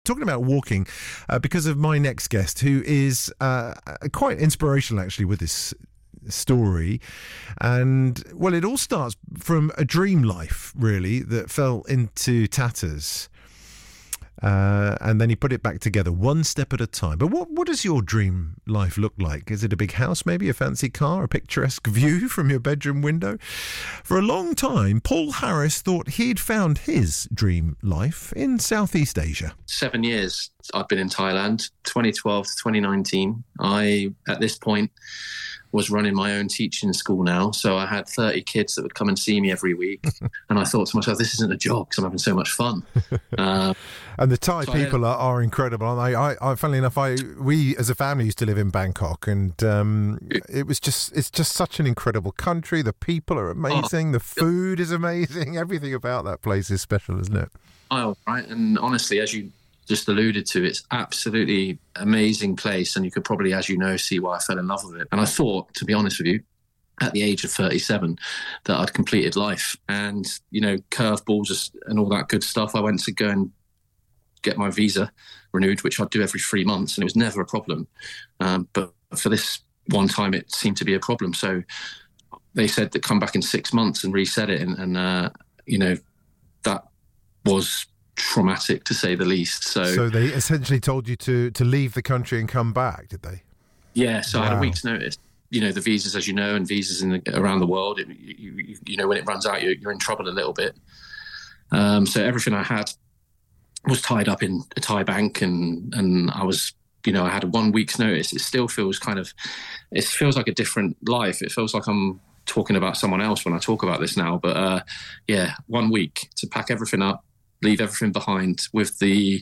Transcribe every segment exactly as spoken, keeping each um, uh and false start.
talking about walking uh, because of my next guest, who is uh, quite inspirational, actually, with this story. And, well, it all starts from a dream life, really, that fell into tatters. Uh, and then he put it back together one step at a time. But what, what does your dream life look like? Is it a big house, maybe a fancy car, a picturesque view from your bedroom window? For a long time, Paul Harris thought he'd found his dream life in Southeast Asia. Seven years I've been in Thailand, twenty twelve to twenty nineteen. I, at this point, was running my own teaching school now. So I had thirty kids that would come and see me every week. And I thought to myself, this isn't a job because I'm having so much fun. Um, and the Thai so people I, are, are incredible. And I, I, I, funnily enough, I we as a family used to live in Bangkok, and um, it was just it's just such an incredible country. The people are amazing. The food is amazing. Everything about that place is special, isn't it? Oh, right. And honestly, as you just alluded to, it's absolutely amazing place, and you could probably, as you know, see why I fell in love with it. And I thought, to be honest with you, at the age of thirty-seven, that I'd completed life, and you know, curveballs and all that good stuff. I went to go and get my visa renewed, which I'd do every three months, and it was never a problem. Um, but for this one time, it seemed to be a problem. So they said to come back in six months and reset it, and, and uh, you know, that was traumatic to say the least. So so they essentially told you to to leave the country and come back, did they? Yeah, so wow. I had a week's notice. You know, the visas, as you know, and visas in the, around the world, it, you, you, you know, when it runs out, you're, you're in trouble a little bit. Um, so everything I had was tied up in a Thai bank, and and I was, you know, I had a one week's notice. It still feels kind of, it feels like a different life. It feels like I'm talking about someone else when I talk about this now. But uh, yeah, one week to pack everything up, leave everything behind, with the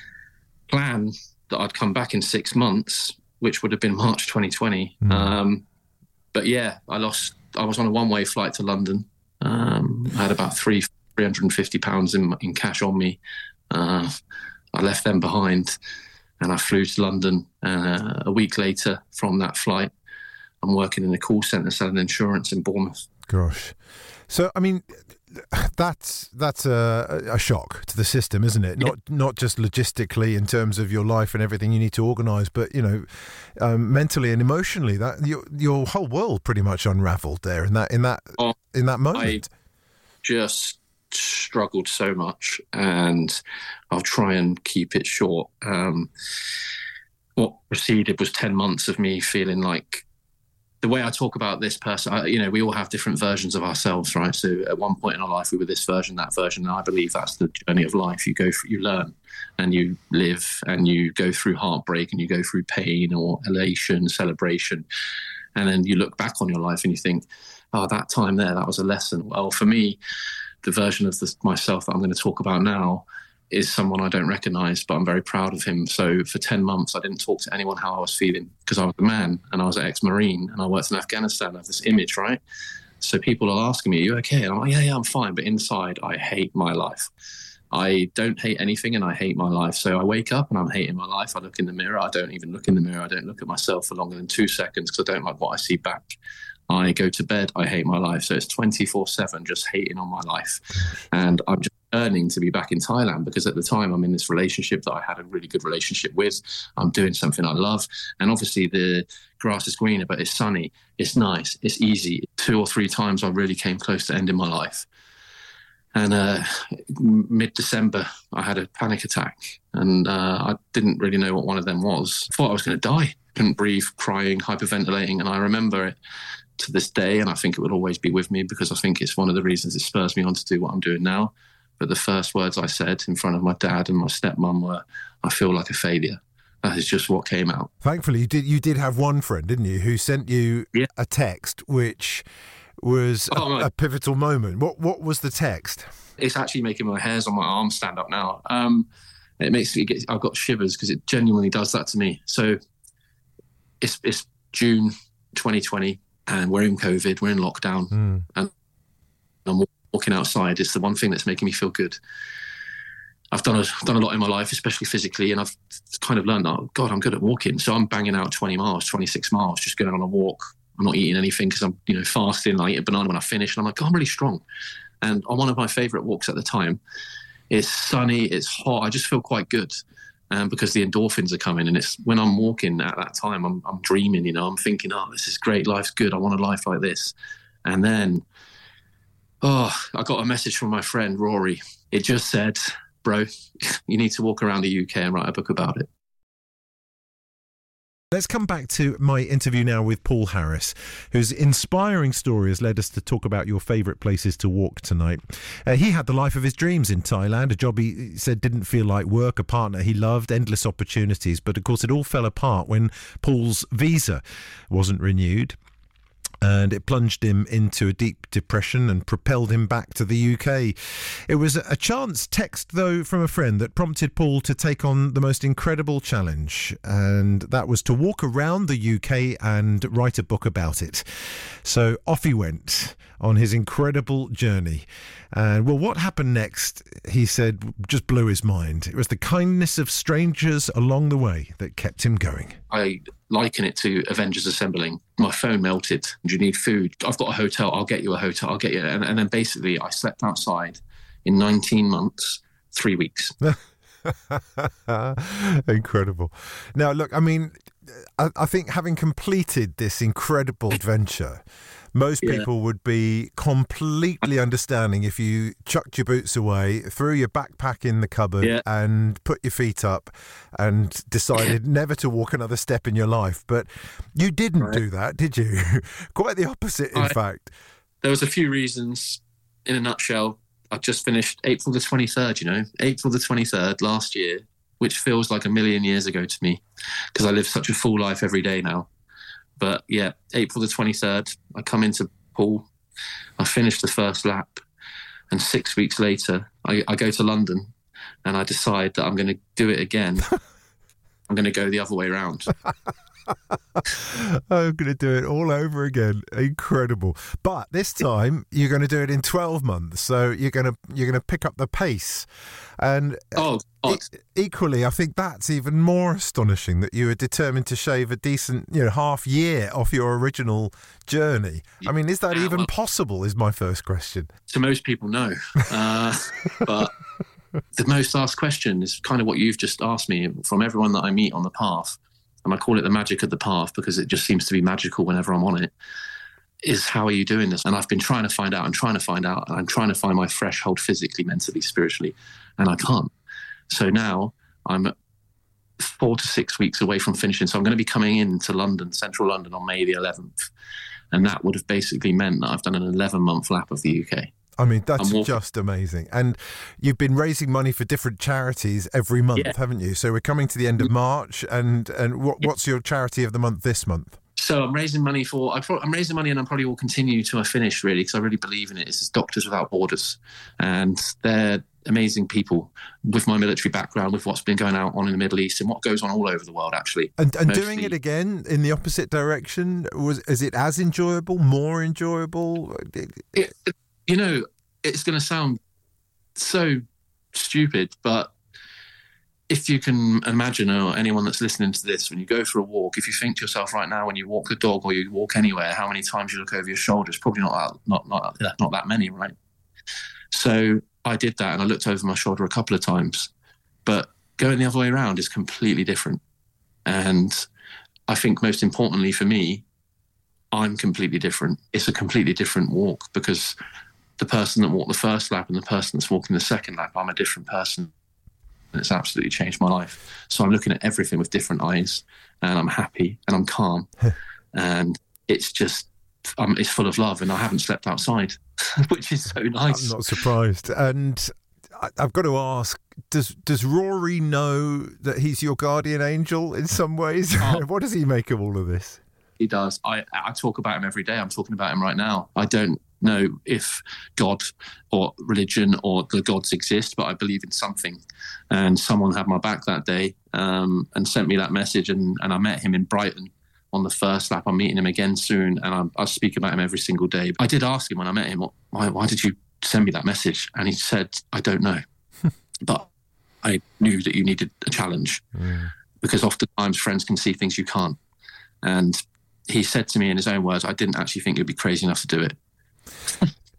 plan that I'd come back in six months, which would have been March twenty twenty. Mm. Um, but yeah, I lost, I was on a one-way flight to London. Um, I had about three, three hundred and fifty pounds in, in cash on me. Uh, I left them behind and I flew to London. Uh, a week later from that flight, I'm working in a call centre selling insurance in Bournemouth. Gosh. So, I mean, that's that's a, a shock to the system, isn't it? Not yeah. not just logistically in terms of your life and everything you need to organise, but, you know, um, mentally and emotionally, that your your whole world pretty much unravelled there in that in that oh, in that moment. I just struggled so much, and I'll try and keep it short. Um, what preceded was ten months of me feeling like, the way I talk about this person, I, you know, we all have different versions of ourselves, right? So at one point in our life, we were this version, that version. And I believe that's the journey of life. You go, through, you learn, and you live, and you go through heartbreak, and you go through pain or elation, celebration. And then you look back on your life and you think, oh, that time there, that was a lesson. Well, for me, the version of the, myself that I'm going to talk about now is someone I don't recognise, but I'm very proud of him. So for ten months, I didn't talk to anyone how I was feeling, because I was a man and I was an ex-Marine and I worked in Afghanistan. I have this image, right? So people are asking me, are you okay? And I'm like, yeah, yeah, I'm fine. But inside, I hate my life. I don't hate anything and I hate my life. So I wake up and I'm hating my life. I look in the mirror. I don't even look in the mirror. I don't look at myself for longer than two seconds because I don't like what I see back. I go to bed, I hate my life. So it's twenty-four seven just hating on my life. And I'm just yearning to be back in Thailand, because at the time I'm in this relationship that I had a really good relationship with. I'm doing something I love. And obviously the grass is greener, but it's sunny. It's nice. It's easy. Two or three times I really came close to ending my life. And uh, mid-December, I had a panic attack. And uh, I didn't really know what one of them was. I thought I was going to die. Couldn't breathe, crying, hyperventilating. And I remember it to this day, and I think it will always be with me, because I think it's one of the reasons it spurs me on to do what I'm doing now. But the first words I said in front of my dad and my stepmom were, I feel like a failure. That is just what came out. Thankfully, you did you did have one friend, didn't you, who sent you yeah. a text which was oh, a, a pivotal moment. What what was the text? It's actually making my hairs on my arms stand up now. Um, it makes me get, I've got shivers because it genuinely does that to me. So it's it's June twenty twenty. And we're in COVID, we're in lockdown, mm. and I'm walking outside. It's the one thing that's making me feel good. I've done a, done a lot in my life, especially physically, and I've kind of learned that, oh, God, I'm good at walking. So I'm banging out twenty miles, twenty-six miles, just going on a walk. I'm not eating anything because I'm, you know, fasting. I eat a banana when I finish, and I'm like, oh, I'm really strong. And on one of my favourite walks at the time, it's sunny, it's hot, I just feel quite good. um, because the endorphins are coming. And it's when I'm walking at that time, I'm, I'm dreaming, you know, I'm thinking, oh, this is great. Life's good. I want a life like this. And then, oh, I got a message from my friend, Rory. It just said, bro, you need to walk around the U K and write a book about it. Let's come back to my interview now with Paul Harris, whose inspiring story has led us to talk about your favourite places to walk tonight. Uh, he had the life of his dreams in Thailand, a job he said didn't feel like work, a partner he loved, endless opportunities. But of course, it all fell apart when Paul's visa wasn't renewed. And it plunged him into a deep depression and propelled him back to the U K. It was a chance text, though, from a friend that prompted Paul to take on the most incredible challenge. And that was to walk around the U K and write a book about it. So off he went on his incredible journey. And, well, what happened next, he said, just blew his mind. It was the kindness of strangers along the way that kept him going. I liken it to Avengers assembling. My phone melted. Do you need food? I've got a hotel. I'll get you a hotel. I'll get you. And, and then basically I slept outside in nineteen months, three weeks. Incredible. Now, look, I mean, I, I think having completed this incredible adventure, most yeah. people would be completely understanding if you chucked your boots away, threw your backpack in the cupboard yeah. and put your feet up and decided never to walk another step in your life. But you didn't right. do that, did you? Quite the opposite, in I, fact. There was a few reasons. In a nutshell, I just finished April the twenty-third, you know, April the twenty-third last year, which feels like a million years ago to me because I live such a full life every day now. But yeah, April the twenty-third, I come into Paul, I finish the first lap, and six weeks later, I, I go to London and I decide that I'm going to do it again. I'm going to go the other way around. I'm going to do it all over again. Incredible. But this time you're going to do it in twelve months. So you're going to you're going to pick up the pace. And oh, e- equally, I think that's even more astonishing that you were determined to shave a decent, you know, half year off your original journey. I mean, is that yeah, even well, possible is my first question. To most people, no. Uh, but the most asked question is kind of what you've just asked me from everyone that I meet on the path. And I call it the magic of the path because it just seems to be magical whenever I'm on it, is how are you doing this? And I've been trying to find out and trying to find out. And I'm trying to find my threshold physically, mentally, spiritually, and I can't. So now I'm four to six weeks away from finishing. So I'm going to be coming into London, central London, on May the eleventh. And that would have basically meant that I've done an eleven-month lap of the U K. I mean, that's just amazing. And you've been raising money for different charities every month, yeah. haven't you? So we're coming to the end of March. And, and what, what's your charity of the month this month? So I'm raising money for, I'm raising money and I probably will continue to I finish, really, because I really believe in it. It's Doctors Without Borders. And they're amazing people with my military background, with what's been going out on in the Middle East and what goes on all over the world, actually. And, and doing it again in the opposite direction, was is it as enjoyable, more enjoyable? It, it, you know, it's going to sound so stupid, but if you can imagine, or anyone that's listening to this, when you go for a walk, if you think to yourself right now, when you walk the dog or you walk anywhere, how many times you look over your shoulders, probably not that, not, not, not that many, right? So I did that and I looked over my shoulder a couple of times, but going the other way around is completely different. And I think most importantly for me, I'm completely different. It's a completely different walk because the person that walked the first lap and the person that's walking the second lap, I'm a different person. And it's absolutely changed my life. So I'm looking at everything with different eyes and I'm happy and I'm calm. And it's just, um, it's full of love and I haven't slept outside, which is so nice. I'm not surprised. And I, I've got to ask, does does Rory know that he's your guardian angel in some ways? Oh. What does he make of all of this? He does. I, I talk about him every day. I'm talking about him right now. I don't know if God or religion or the gods exist, but I believe in something. And someone had my back that day um, and sent me that message. And, and I met him in Brighton on the first lap. I'm meeting him again soon. And I, I speak about him every single day. I did ask him when I met him, why, why did you send me that message? And he said, I don't know. But I knew that you needed a challenge mm. because oftentimes friends can see things you can't. And he said to me in his own words, I didn't actually think you'd be crazy enough to do it.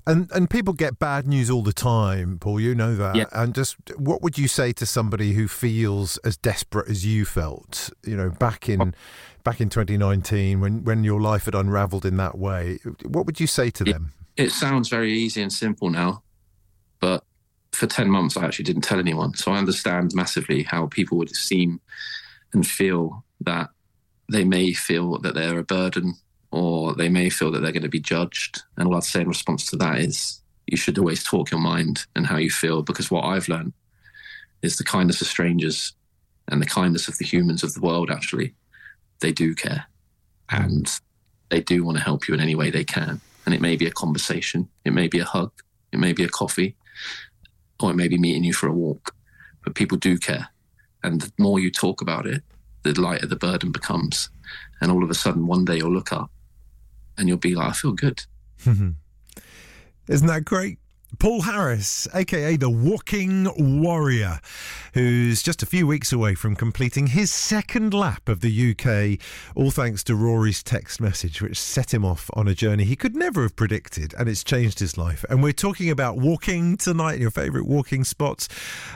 And and people get bad news all the time, Paul, you know that. Yeah. And just what would you say to somebody who feels as desperate as you felt, you know, back in back in twenty nineteen when, when your life had unravelled in that way? What would you say to it, them? It sounds very easy and simple now, but for ten months I actually didn't tell anyone. So I understand massively how people would seem and feel that they may feel that they're a burden, or they may feel that they're going to be judged. And all I'd say in response to that is you should always talk your mind and how you feel, because what I've learned is the kindness of strangers and the kindness of the humans of the world, actually, they do care and they do want to help you in any way they can. And it may be a conversation, it may be a hug, it may be a coffee, or it may be meeting you for a walk, but people do care. And the more you talk about it, the lighter the burden becomes. And all of a sudden, one day you'll look up and you'll be like, I feel good. Isn't that great? Paul Harris, a k a the Walking Warrior, who's just a few weeks away from completing his second lap of the U K, all thanks to Rory's text message, which set him off on a journey he could never have predicted, and it's changed his life. And we're talking about walking tonight, your favourite walking spots.